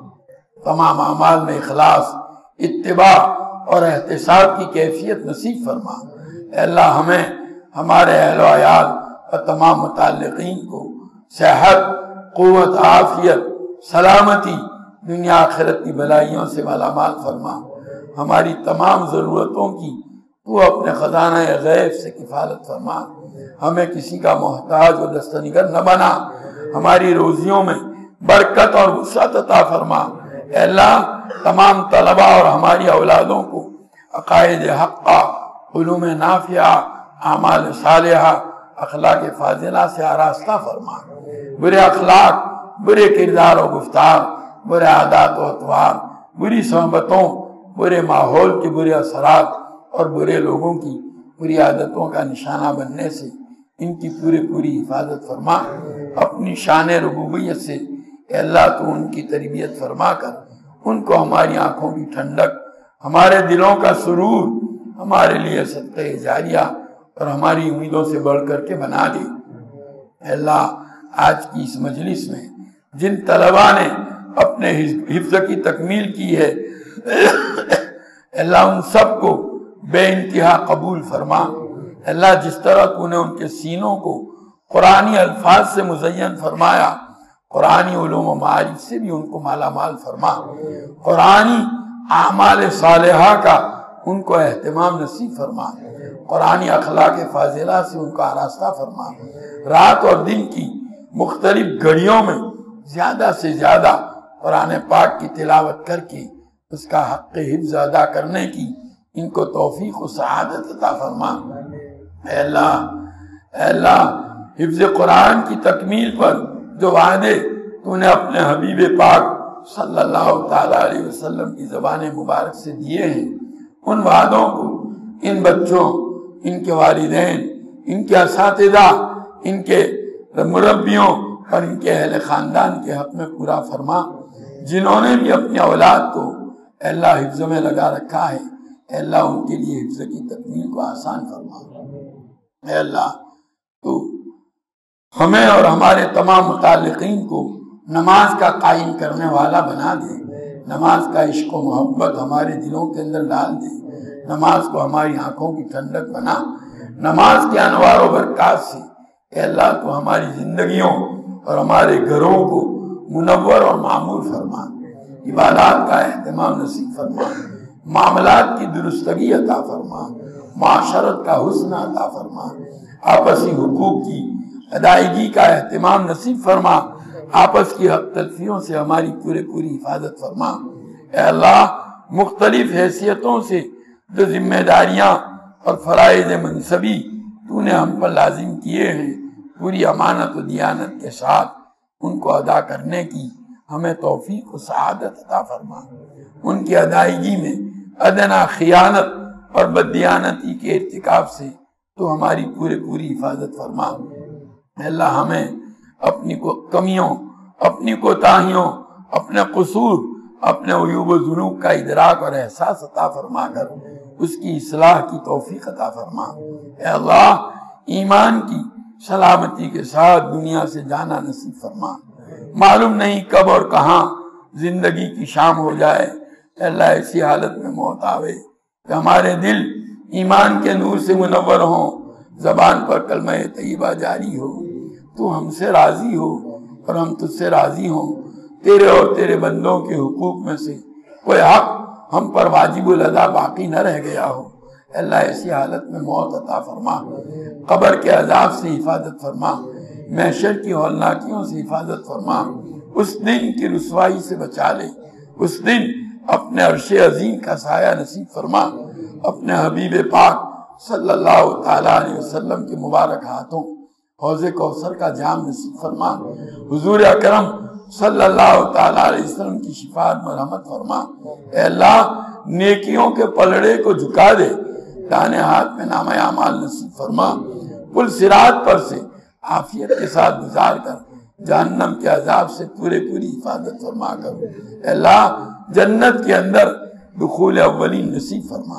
تمام اعمال میں اخلاص، اتباع اور احتساب کی کیفیت نصیب فرما۔ اے اللہ ہمیں، ہمارے اہل و عیال اور تمام متعلقین کو صحت، قوت، عافیت، سلامتی، دنیا آخرت کی بلائیوں سے مالا مال فرما۔ ہماری تمام ضرورتوں کی تو اپنے خزانہ غیب سے کفالت فرما۔ ہمیں کسی کا محتاج و دستنگر نہ بنا۔ ہماری روزیوں میں برکت اور وسعت عطا فرما۔ اے اللہ تمام طلباء اور ہماری اولادوں کو عقائد حقہ، علوم نافعہ، اعمال صالحہ، اخلاق فاضلہ سے آراستہ فرما۔ برے اخلاق، برے کردار و گفتار، برے عادات و اطوار، بری صحبتوں، برے ماحول کے برے اثرات اور برے لوگوں کی بری عادتوں کا نشانہ بننے سے ان کی پوری پوری حفاظت فرما۔ اپنی شان ربوبیت سے اے اللہ تو ان کی تربیت فرما کر ان کو ہماری آنکھوں کی ٹھنڈک، ہمارے دلوں کا سرور، ہمارے لیے صدقہ جاریہ اور ہماری امیدوں سے بڑھ کر کے بنا دے۔ اے اللہ آج کی اس مجلس میں جن طلباء نے اپنے حفظ کی تکمیل کی ہے اللہ ان سب کو بے انتہا قبول فرما۔ اللہ جس طرح تو نے ان کے سینوں کو قرآنی الفاظ سے مزین فرمایا، قرآنی علوم و معارف سے بھی ان کو مالا مال فرما۔ قرآنی اعمال صالحہ کا ان کو اہتمام نصیب فرما۔ قرآنی اخلاق فاضلہ سے ان کو آراستہ فرما۔ رات اور دن کی مختلف گھڑیوں میں زیادہ سے زیادہ قرآن پاک کی تلاوت کر کے اس کا حق حفظ ادا کرنے کی ان کو توفیق و سعادت عطا فرما۔ اے اللہ اے اللہ حفظ قرآن کی تکمیل پر جو وعدے تو نے اپنے حبیب پاک صلی اللہ تعالیٰ علیہ وسلم کی زبان مبارک سے دیے ہیں، ان وعدوں کو ان بچوں، ان کے والدین، ان کے اساتذہ، ان کے مربیوں اور ان کے اہل خاندان کے حق میں پورا فرما۔ جنہوں نے بھی اپنی اولاد کو اے اللہ حفظ میں لگا رکھا ہے، اے اللہ ان کے لیے حفظ کی تکمیل کو آسان فرما۔ اے اللہ تو ہمیں اور ہمارے تمام متعلقین کو نماز کا قائم کرنے والا بنا دے۔ نماز کا عشق و محبت ہمارے دلوں کے اندر ڈال دے۔ نماز کو ہماری آنکھوں کی ٹھنڈک بنا۔ نماز کے انوار و برکات سے اے اللہ تو ہماری زندگیوں اور ہمارے گھروں کو منور اور معمور فرما۔ عبادات کا اہتمام نصیب فرما۔ معاملات کی درستگی عطا فرما۔ معاشرت کا حسن عطا فرما۔ آپسی حقوق کی ادائیگی کا اہتمام نصیب فرما۔ آپس کی حق تلفیوں سے ہماری پورے پوری حفاظت فرما۔ اے اللہ مختلف حیثیتوں سے جو ذمہ داریاں اور فرائض منصبی تو نے ہم پر لازم کیے ہیں، پوری امانت و دیانت کے ساتھ ان کو ادا کرنے کی ہمیں توفیق و سعادت عطا فرما۔ ان کی ادائیگی میں ادنا خیانت اور بددیانتی کے ارتکاب سے تو ہماری پورے پوری حفاظت فرما۔ اے اللہ ہمیں اپنی کو کمیوں، اپنی کوتاہیوں، اپنے قصور، اپنے عیوب و ذنوب کا ادراک اور احساس عطا فرما کر اس کی اصلاح کی توفیق عطا فرما۔ اے اللہ ایمان کی سلامتی کے ساتھ دنیا سے جانا نصیب فرما۔ معلوم نہیں کب اور کہاں زندگی کی شام ہو جائے، اے اللہ ایسی حالت میں موت آوے کہ ہمارے دل ایمان کے نور سے منور ہوں، زبان پر کلمہ طیبہ جاری ہو، تو ہم سے راضی ہو اور ہم تجھ سے راضی ہوں، تیرے اور تیرے بندوں کے حقوق میں سے کوئی حق ہم پر واجب الادا باقی نہ رہ گیا ہو۔ اللہ ایسی حالت میں موت عطا فرما، قبر کے عذاب سے حفاظت فرما، محشر کی ہولناکیوں سے حفاظت فرما، اس دن کی رسوائی سے بچا لے، اس دن اپنے عرش عظیم کا سایہ نصیب فرما، اپنے حبیب پاک صلی اللہ تعالیٰ علیہ وسلم کے مبارک ہاتھوں حوض کوثر کا جام نصیب فرما، حضور اکرم صلی اللہ تعالیٰ علیہ وسلم کی شفاعت میں رحمت فرما۔ اے اللہ نیکیوں کے پلڑے کو جھکا دے، دانے ہاتھ میں نامہ اعمال نصیب فرما، پل صراط پر سے عافیت کے ساتھ گزار کر جہنم کے عذاب سے پورے پوری حفاظت فرما کر اے اللہ جنت کے اندر دخول اولین نصیب فرما۔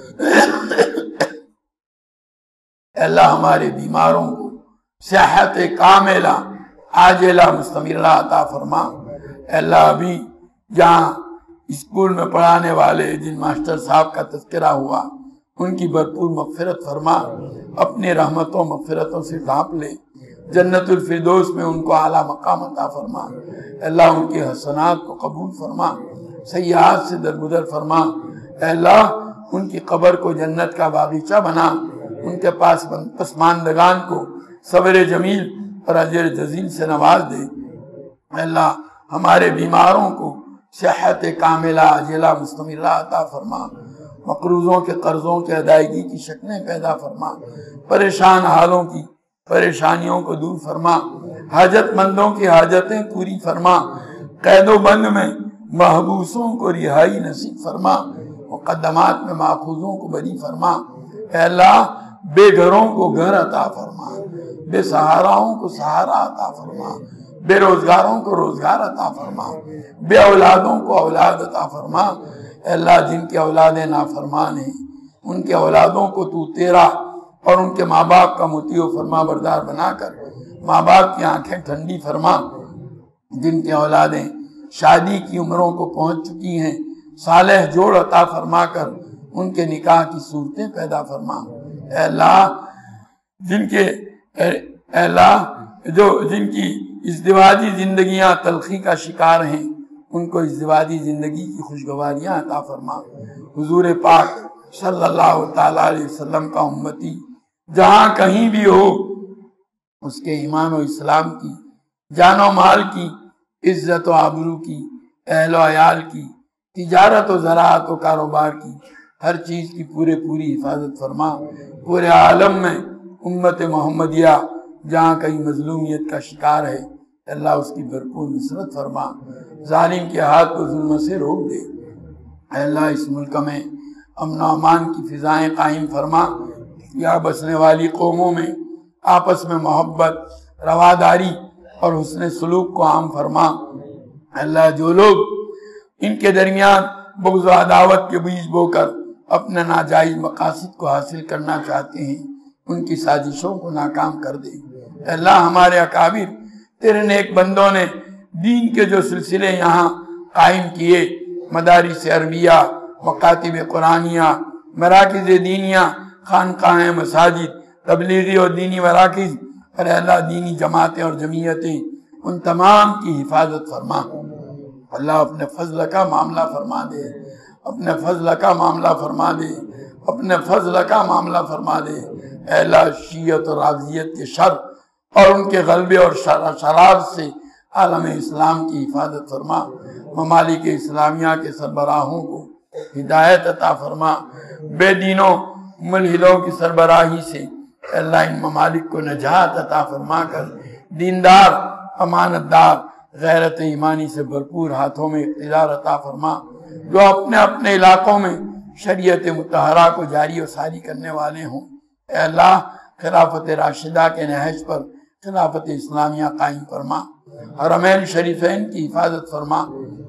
اے اللہ ہمارے بیماروں کو صحت کاملہ عاجلہ مستمرہ عطا فرما۔ اے اللہ ابھی جہاں اسکول میں پڑھانے والے جن ماسٹر صاحب کا تذکرہ ہوا ان کی بھرپور مغفرت فرما، اپنی رحمتوں مغفرتوں سے ڈھانپ لے، جنت الفردوس میں ان کو اعلیٰ مقام عطا فرما۔ اے اللہ ان کی حسنات کو قبول فرما، سیئات سے درگزر فرما۔ اے اللہ ان کی قبر کو جنت کا باغیچہ بنا، ان کے پاس پسماندگان کو صبر جمیل اور اجر جزیل سے نواز دے۔ اے اللہ ہمارے بیماروں کو صحت کاملہ عاجلہ مستمرہ عطا فرما، مقروضوں کے قرضوں کے ادائیگی کی شکلیں پیدا فرما، پریشان حالوں کی پریشانیوں کو دور فرما، حاجت مندوں کی حاجتیں پوری فرما، قید و بند میں محبوسوں کو رہائی نصیب فرما، مقدمات میں ماخوذوں کو بری فرما۔ اے اللہ بے گھروں کو گھر عطا فرما، بے سہاراؤں کو سہارا عطا فرما، بے روزگاروں کو روزگار عطا فرما، بے اولادوں کو اولاد عطا فرما۔ اے اللہ جن کے اولادیں نافرمان ہیں ان کے اولادوں کو تو تیرا اور ان کے ماں باپ کا مطیع و فرما بردار بنا کر ماں باپ کی آنکھیں ٹھنڈی فرما۔ جن کے اولادیں شادی کی عمروں کو پہنچ چکی ہیں صالح جوڑ عطا فرما کر ان کے نکاح کی صورتیں پیدا فرما۔ اے اللہ جن کے اے اللہ جو جن کی ازدواجی زندگیاں تلخی کا شکار ہیں ان کو ازدواجی زندگی کی خوشگواریاں عطا فرما۔ حضور پاک صلی اللہ تعالیٰ علیہ وسلم کا امتی جہاں کہیں بھی ہو اس کے ایمان و اسلام کی، جان و مال کی، عزت و آبرو کی، اہل و عیال کی، تجارت و زراعت و کاروبار کی، ہر چیز کی پورے پوری حفاظت فرما۔ پورے عالم میں امت محمدیہ جہاں کہیں مظلومیت کا شکار ہے اللہ اس کی بھرپور نصرت فرما، ظالم کے ہاتھ کو ظلم سے روک دے۔ اے اللہ اس ملک میں امن و امان کی فضائیں قائم فرما، یہاں بسنے والی قوموں میں آپس میں محبت، رواداری اور حسن سلوک کو عام فرما۔ اے اللہ جو لوگ ان کے درمیان بغض و عداوت کے بیج بو کر اپنے ناجائز مقاصد کو حاصل کرنا چاہتے ہیں ان کی سازشوں کو ناکام کر دے۔ اے اللہ ہمارے اکابر تیرے نیک بندوں نے دین کے جو سلسلے یہاں قائم کیے، مدارس عربیہ، مکاتب قرآنیہ، مراکز دینیہ، خانقاہیں، مساجد، تبلیغی اور دینی مراکز اور اے اللہ دینی جماعتیں اور جمعیتیں ان تمام کی حفاظت فرما۔ اللہ اپنے فضل کا معاملہ فرما دے، اپنے فضل کا معاملہ فرما دے، اپنے فضل کا معاملہ فرما دے۔ اے اللہ شیعت اور رافضیت کے شر اور ان کے غلبے اور شرار سے عالم اسلام کی حفاظت فرما۔ ممالک اسلامیہ کے سربراہوں کو ہدایت عطا فرما، بے دینوں ملحدوں کی سربراہی سے اے اللہ ان ممالک کو نجات عطا فرما کر دیندار، امانت دار، غیرت ایمانی سے بھرپور ہاتھوں میں اقتدار عطا فرما، جو اپنے اپنے علاقوں میں شریعت مطہرہ کو جاری و ساری کرنے والے ہوں۔ اے اللہ خلافت راشدہ کے نہج پر خلافت اسلامیہ قائم فرما، حرمین شریفین کی حفاظت فرما،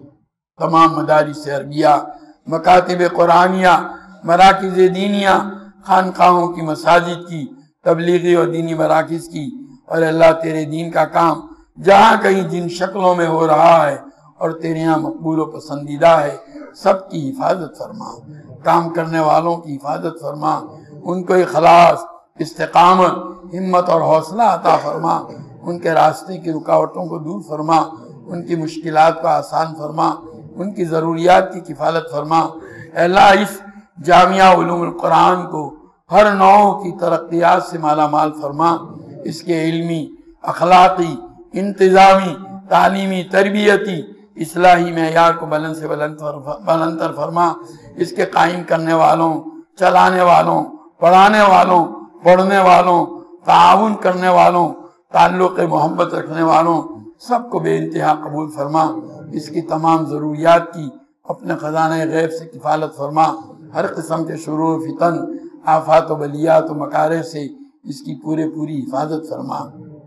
تمام مدارس عربیہ، مکاتب قرآنیہ، مراکز دینیہ، خانقاہوں کی، مساجد کی، تبلیغی اور دینی مراکز کی اور اللہ تیرے دین کا کام جہاں کہیں جن شکلوں میں ہو رہا ہے اور تیرے یہاں مقبول و پسندیدہ ہے سب کی حفاظت فرما۔ کام کرنے والوں کی حفاظت فرما، ان کو اخلاص، استقامت، ہمت اور حوصلہ عطا فرما، ان کے راستے کی رکاوٹوں کو دور فرما، ان کی مشکلات کو آسان فرما، ان کی ضروریات کی کفالت فرما۔ اے اللہ اس جامعہ علوم القرآن کو ہر نوع کی ترقیات سے مالا مال فرما، اس کے علمی، اخلاقی، انتظامی، تعلیمی، تربیتی، اصلاحی معیار کو بلند سے بلند بلند تر فرما، اس کے قائم کرنے والوں، چلانے والوں، پڑھانے والوں، پڑھنے والوں، تعاون کرنے والوں، تعلق محبت رکھنے والوں سب کو بے انتہا قبول فرما، اس کی تمام ضروریات کی اپنے خزانہ غیب سے کفالت فرما، ہر قسم کے شرور و فتن، آفات و بلیات و مکارہ سے اس کی پورے پوری حفاظت فرما۔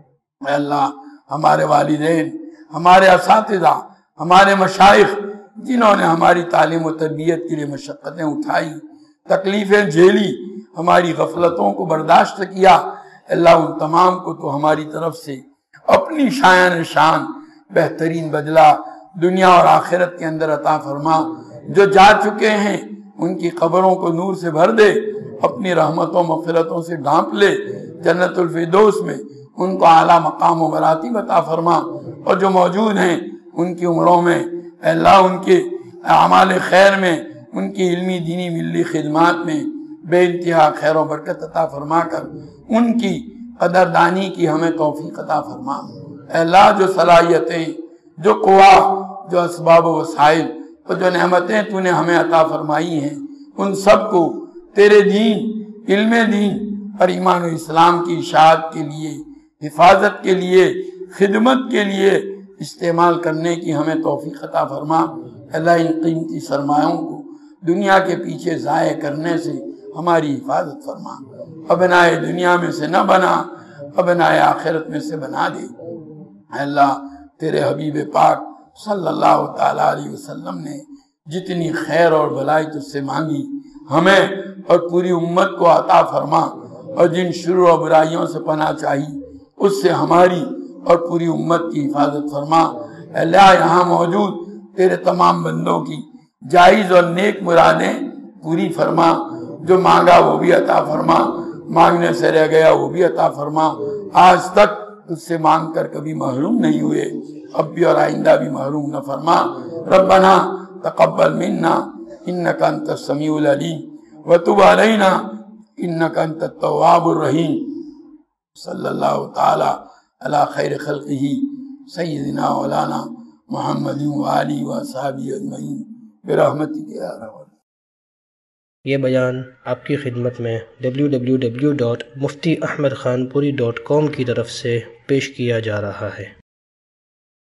اے اللہ ہمارے والدین، ہمارے اساتذہ، ہمارے مشائخ جنہوں نے ہماری تعلیم و تربیت کے لیے مشقتیں اٹھائی، تکلیفیں جھیلی، ہماری غفلتوں کو برداشت کیا، اللہ ان تمام کو تو ہماری طرف سے اپنی شایان شان بہترین بدلہ دنیا اور آخرت کے اندر عطا فرما۔ جو جا چکے ہیں ان کی قبروں کو نور سے بھر دے، اپنی رحمتوں مغفرتوں سے ڈھانپ لے، جنت الفردوس میں ان کو اعلیٰ مقام و مراتب عطا فرما، اور جو موجود ہیں ان کی عمروں میں اے اللہ ان کے اعمال خیر میں، ان کی علمی دینی ملی خدمات میں بے انتہا خیر و برکت عطا فرما کر ان کی قدردانی کی ہمیں توفیق عطا فرما۔ اے اللہ جو صلاحیتیں، جو قوا، جو اسباب و وسائل اور جو نعمتیں تو نے ہمیں عطا فرمائی ہیں، ان سب کو تیرے دین، علم دین اور ایمان و اسلام کی اشاعت کے لیے، حفاظت کے لیے، خدمت کے لیے استعمال کرنے کی ہمیں توفیق عطا فرما۔ اللہ ان قیمتی سرمایوں کو دنیا کے پیچھے ضائع کرنے سے ہماری حفاظت فرما، ابنائے دنیا میں سے نہ بنا، ابنائے آخرت میں سے بنا دے۔ اے اللہ تیرے حبیب پاک صلی اللہ تعالیٰ علیہ وسلم نے جتنی خیر اور بھلائی تجھ سے مانگی ہمیں اور پوری امت کو عطا فرما، اور جن شرور و برائیوں سے پناہ چاہی اس سے ہماری اور پوری امت کی حفاظت فرما۔ اے اللہ یہاں موجود تیرے تمام بندوں کی جائز اور نیک مرادیں پوری فرما، جو مانگا وہ بھی عطا فرما، مانگنے سے رہ گیا وہ بھی عطا فرما۔ آج تک تجھ سے مانگ کر کبھی محروم نہیں ہوئے، اب بھی اور آئندہ بھی محروم نہ فرما۔ ربنا تقبل منا انک انت السمیع العلیم وتب علینا انک انت التواب الرحیم۔ صلی اللہ تعالی علی خیر خلقہ سیدنا مولانا محمد وآلہ وصحبہ اجمعین برحمتک یا ارحم۔ یہ بیان آپ کی خدمت میں W W W dot Mufti Ahmad Khanpuri dot کام کی طرف سے پیش کیا جا رہا ہے۔